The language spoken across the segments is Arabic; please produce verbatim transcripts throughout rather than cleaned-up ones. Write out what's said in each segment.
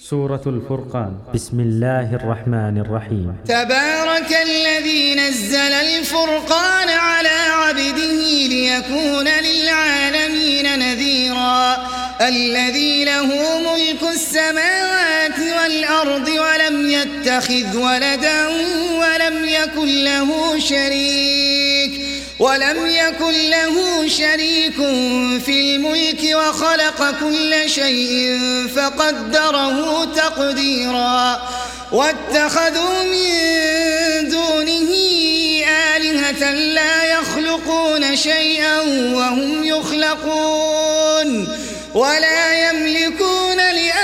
سورة الفرقان. بسم الله الرحمن الرحيم. تبارك الذي نزل الفرقان على عبده ليكون للعالمين نذيرا الذي له ملك السماوات والأرض ولم يتخذ ولدا ولم يكن له شريك ولم يكن له شريك في الملك وخلق كل شيء فقدره تقديرا واتخذوا من دونه آلهة لا يخلقون شيئا وهم يخلقون ولا يملكون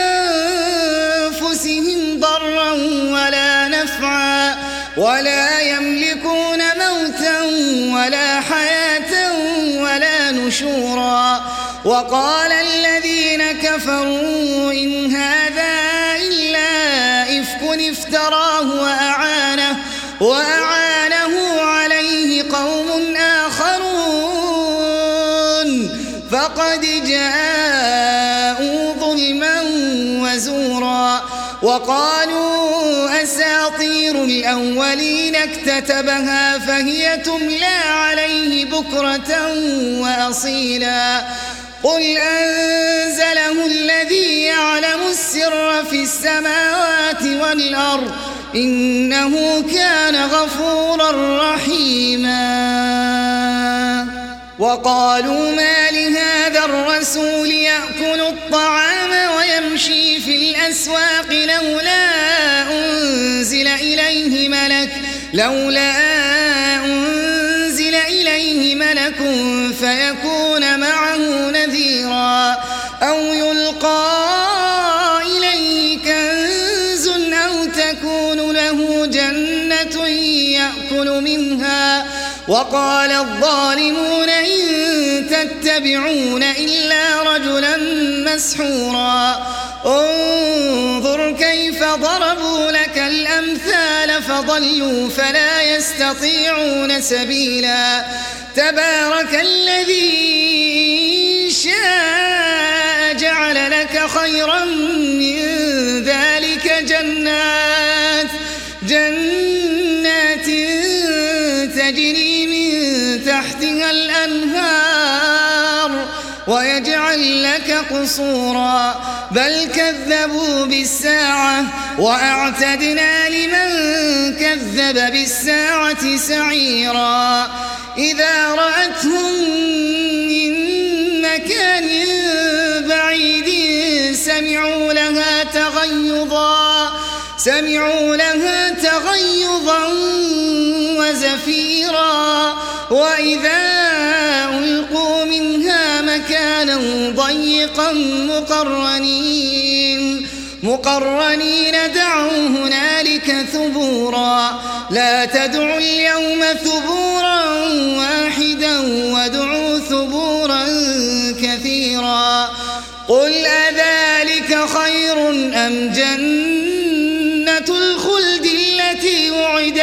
لأنفسهم ضرا ولا نفعا ولا يملكون موتا ولا حياة ولا نشورا وقال الذين كفروا إن هذا إلا إفك افتراه وأعانه, وأعانه عليه قوم آخرون فقد جاءوا ظلما وزورا وقالوا أساطير الأولين اكتتبها فهي تملى عليه بكرة وأصيلا قل أنزله الذي يعلم السر في السماوات والأرض إنه كان غفورا رحيما وقالوا ما لهذا الرسول يأكل الطعام ويمشي في الأسواق لولا أنزل إليه ملك لولا أنزل إليه ملك فيكون معه نذيرا أو يلقى إليه كنز أو تكون له جنة يأكل منها وقال الظالمون إن تتبعون إلا رجلا مسحورا انظر كيف ضربوا لك الأمثال فضلوا فلا يستطيعون سبيلا تبارك الذي شاء جعل لك خيرا من ذلك جنات جنات تجري من تحتها الأنهار ويجعل لك قصورا بل كذبوا بالساعة وأعتدنا لمن كذب بالساعة سعيرا إذا رأتهم من مكان بعيد سمعوا لها تغيظا سمعوا لها تغيظا وزفيرا وإذا ألقوا منها مكانا ضيقا مقرنين مقرنين دعوا هنالك ثبورا لا تدعوا اليوم ثبورا واحدا وادعوا ثبورا كثيرا قل أذلك خير أم جنة الخلد التي وعد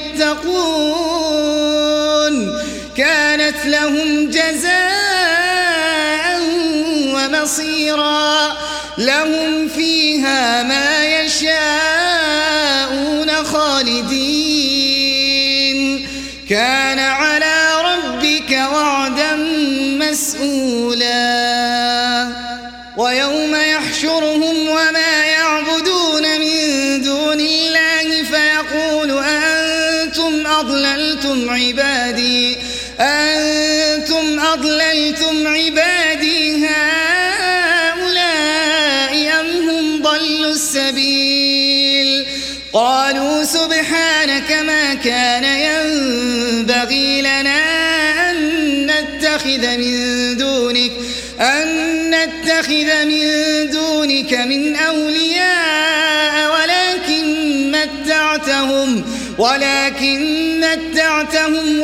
المتقون كانت لهم جزاء ومصيرا لهم فيها ما يشاءون خالدين كان على ربك وعدا مسئولا ويوم يحشرهم وما يعبدون من دون الله فيقول أنتم أضللتم عبادي أنتم أضللتم عبادي هؤلاء أم هم ضلوا السبيل قالوا سبحانك ما كان ينبغي لنا أن نتخذ من دونك أن نتخذ من دونك من أولياء ولكن متعتهم ولكن متعتهم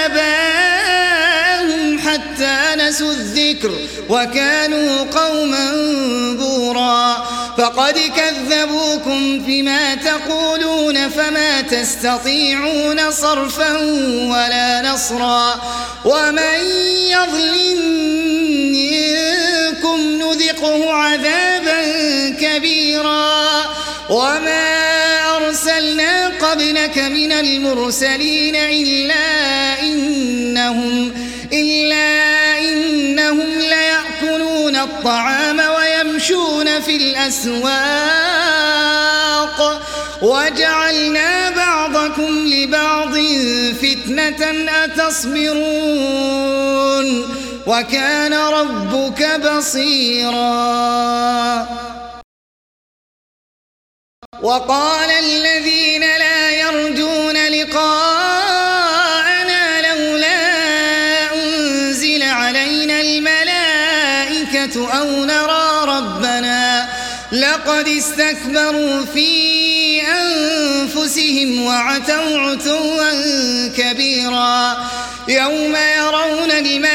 وآباءهم حتى نسوا الذكر وكانوا قوما بورا فقد كذبوكم فيما تقولون فما تستطيعون صرفا ولا نصرا ومن يظلم منكم نذقه عذابا كبيرا وما أرسلنا قبلك من المرسلين إلا إنهم, إلا إنهم ليأكلون الطعام ويمشون في الأسواق وجعلنا بعضكم لبعض فتنة أتصبرون وكان ربك بصيرا. وقال الذين لا يرجون لقاءنا لولا أنزل علينا الملائكة أو نرى ربنا لقد استكبروا في أنفسهم وعتوا عتوا كبيرا يوم يرون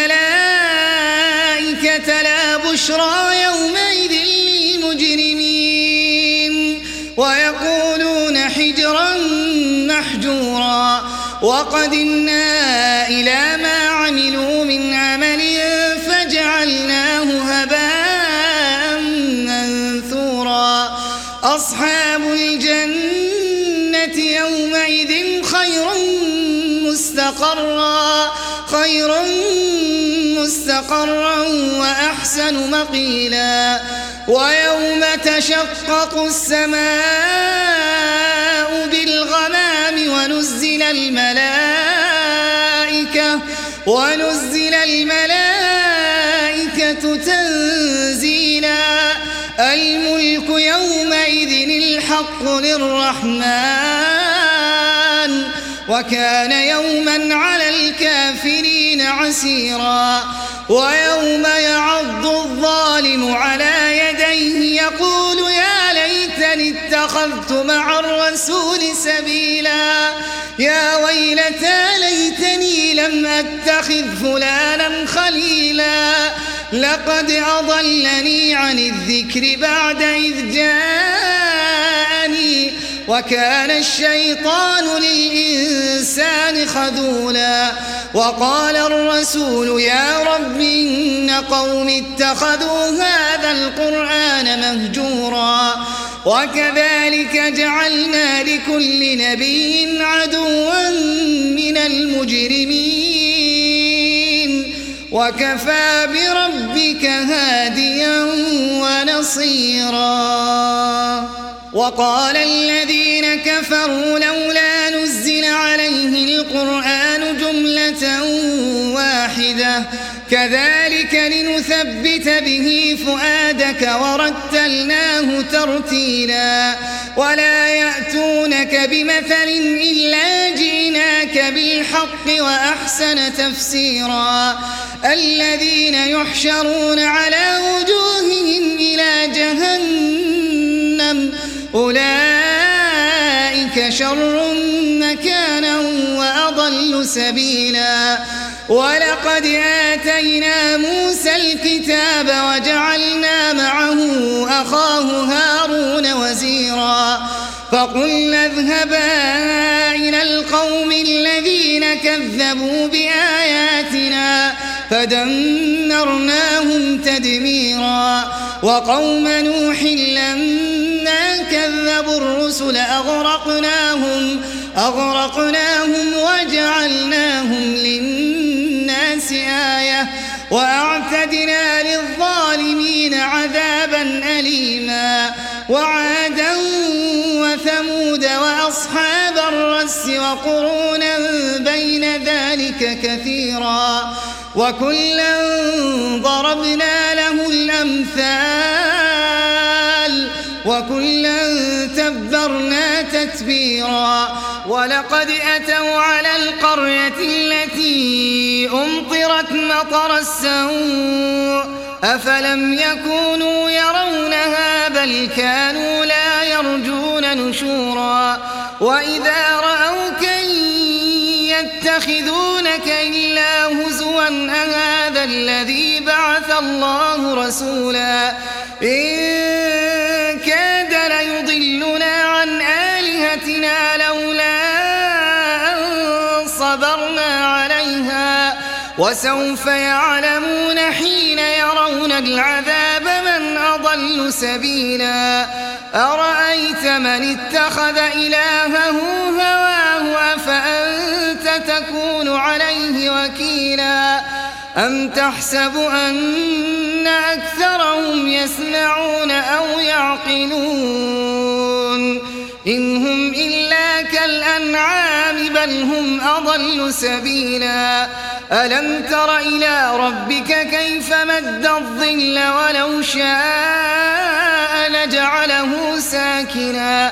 الملائكة لا بشرى يومئذ للمجرمين ويقولون حجرا محجورا وقدمنا إلى ما عملوا من عمل فجعلناه هباء منثورا. أصحاب الجنة يومئذ خير مستقرا خير مستقرا وأحسن مقيلا. ويوم تشقق السماء بالغمام ونزل الملائكة ونزل الملائكة تنزيلا. الملك يومئذ الحق للرحمن وكان يوما على الكافرين عسيرا. ويوم يعض الظالم على يديه يقول يا ليتني اتخذت مع الرسول سبيلا يا ويلتى ليتني لم أتخذ فلانا خليلا لقد أضلني عن الذكر بعد إذ جاءني وكان الشيطان للإنسان خذولا. وقال الرسول يا رب إن قوم اتخذوا هذا القرآن مهجورا وكذلك جعلنا لكل نبي عدوا من المجرمين وكفى بربك هاديا ونصيرا. وقال الذين كفروا لولا نزل عليه القرآن جملة واحدة كذلك لنثبت به فؤادك ورتلناه ترتيلا. ولا يأتونك بمثل إلا جئناك بالحق وأحسن تفسيرا. الذين يحشرون على وجوههم إلى جهنم أولئك شر مكانا وأضل سبيلا. ولقد آتينا موسى الكتاب وجعلنا معه أخاه هارون وزيرا فقلنا اذهبا إلى القوم الذين كذبوا بآياتنا فدمرناهم تدميرا. وقوم نوح لما كذبوا الرسل أغرقناهم أغرقناهم وجعلناهم للناس آية وأعتدنا للظالمين عذابا أليما. وعادا وثمود وأصحاب الرس وقرونا بين ذلك كثيرا وكلا ضربنا له الأمثال وكلا تبرنا تتبيرا. ولقد أتوا على القرية التي أمطرت مطر السوء أفلم يكونوا يرونها بل كانوا لا يرجون نشورا. وإذا رأوك يتخذونك إلا هزوا أهذا الذي بعث الله رسولا إن كاد ليضلنا عن آلهتنا لولا أن صبرنا عليها وسوف يعلمون حين يرون العذاب من أضل سبيلا أرأيت من اتخذ إلهه هواه أفأنت تكون عليه وكيلا أم تحسب أن أكثرهم يسمعون أو يعقلون إن هم إلا كالأنعام بل هم أضل سبيلا ألم تر إلى ربك كيف مد الظل ولو شاء لجعله ساكنا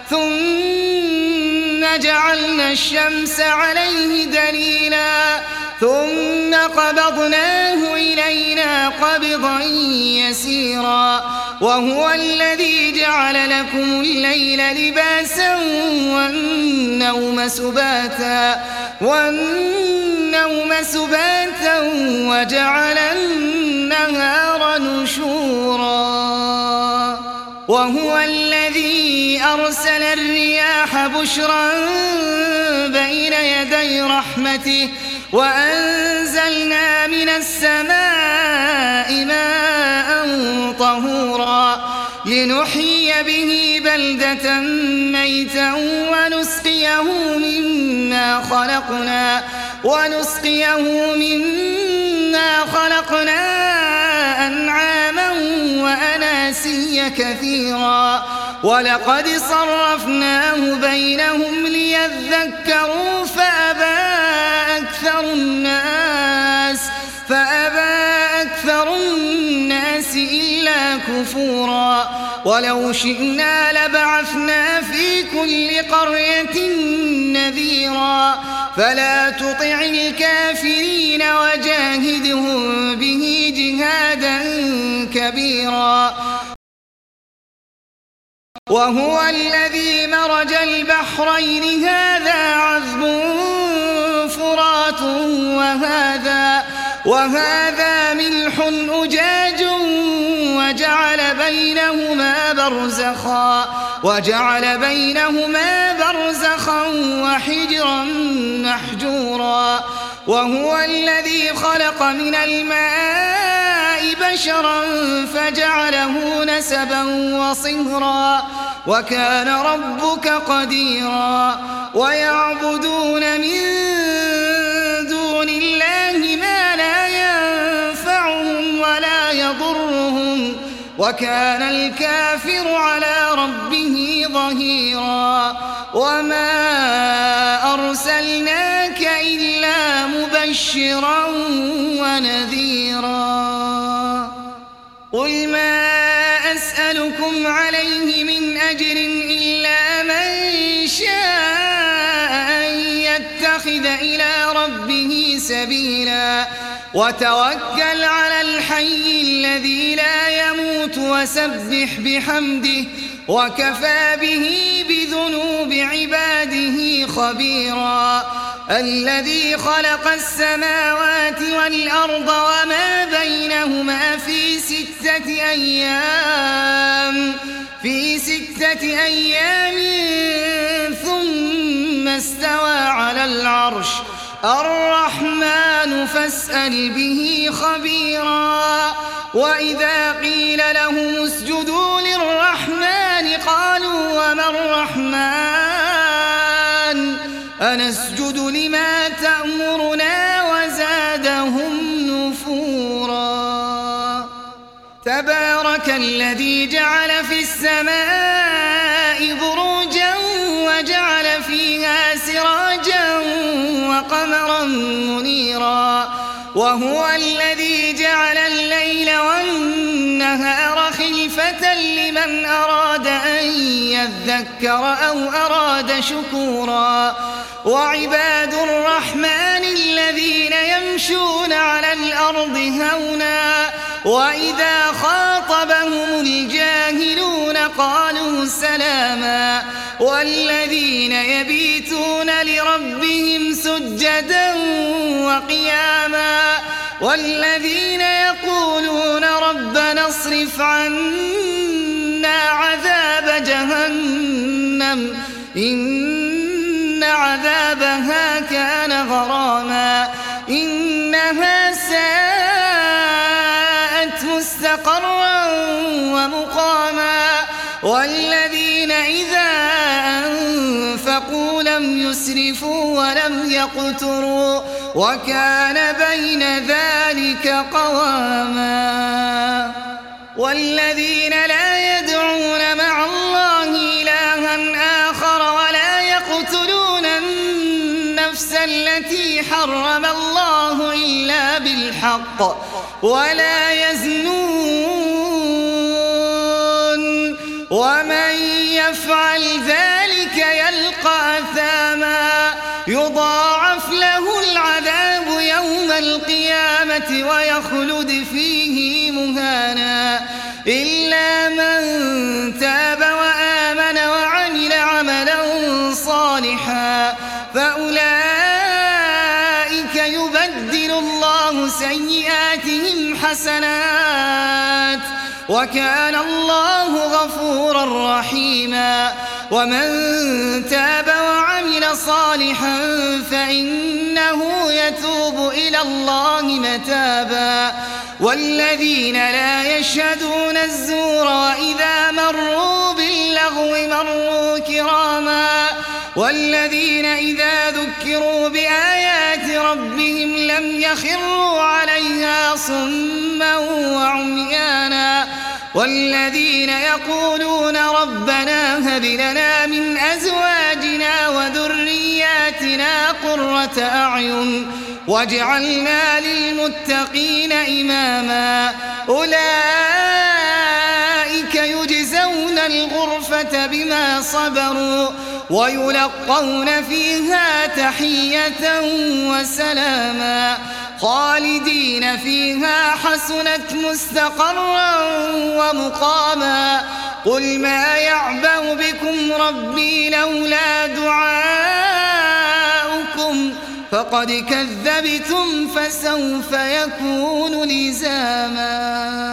ثم جعلنا الشمس عليه دليلا ثم قبضناه إلينا قبضا يسيرا وهو الذي جعل لكم الليل لباسا والنوم سباتا والنوم سباتا وجعل النهار نشورا وهو الذي أرسل الرياح بشرا بين يدي رحمته وأنزلنا من السماء ماء طهورا لنحيي به بلدة ميتا ونسقيه مما خلقنا ونسقيه مما خلقنا أنعاما وأناسيا كثيرا ولقد صرفناه بينهم ليذكروا فأبى أكثر الناس فأبى أكثر الناس إلا كفورا ولو شئنا لبعثنا في كل قرية نذيرا فلا تطع الكافرين وجاهدهم به جهادا كبيرا وهو الذي مرج البحرين هذا عذب فرات وهذا وهذا ملح أجاج وجعل بينهما برزخا وجعل بينهما برزخا وحجرا محجورا وهو الذي خلق من الماء بشرا فجعله نسبا وصهرا وكان ربك قديرا ويعبدون من دون الله ما لا ينفعهم ولا يضرهم وكان الكافر على ربه ظهيرا وما أرسلناك إلا مبشرا ونذيرا قل ما أسألكم عليه من أجر إلا من شاء أن يتخذ إلى ربه سبيلا وتوكل على الحي الذي لا يموت وسبح بحمده وكفى به بذنوب عباده خبيرا الذي خلق السماوات والأرض وما بينهما في ستة أيام في ستة أيام ثم استوى على العرش الرحمن فاسأل به خبيرا وإذا قيل لهم اسجدوا للرحمن قالوا وما الرحمن أنسجد لما تأمرنا وزادهم نفورا تبارك الذي جعل في السماء بروجا وجعل فيها سراجا وقمرا منيرا وهو الذي جعل الليل والنهار خلفة لمن أراد أن يذكر أو أراد شكورا وعباد الرحمن الذين يمشون على الأرض هونا وإذا خاطبهم الجاهلون قالوا سلاما والذين يبيتون لربهم سجدا وقياما والذين يقولون ربنا اصرف عنا عذاب جهنم إن عذابها كان غراما إنها ساءت مستقرا ومقاما والذين إذا أنفقوا لم يسرفوا ولم يقتروا وكان بين ذلك قواما والذين لا يدعون مع الله إلها آخر ولا يقتلون النفس التي حرم الله إلا بالحق ولا يزنون ومن يفعل ذلك يلقى أثاما يضاعف له العذاب يوم القيامة ويخلد فيه مهانا إلا من تاب وآمن وعمل عملا صالحا فأولئك يبدل الله سيئاتهم حسنات وكان الله غفورا رحيما ومن تاب وعمل صالحا فإنه يتوب إلى الله متابا والذين لا يشهدون الزور وإذا مروا باللغو مروا كراما والذين إذا ذكروا بآيات ربهم لم يخروا عليها صما وعميانا والذين يقولون ربنا هب لنا من أزواجنا وذرياتنا قرة أعين واجعلنا للمتقين إماما أولئك يجزون الغرفة بما صبروا ويلقون فيها تحية وسلاما خالدين فيها حسنت مستقرا ومقاما قل ما يعبأ بكم ربي لولا دعاؤكم فقد كذبتم فسوف يكون لزاما.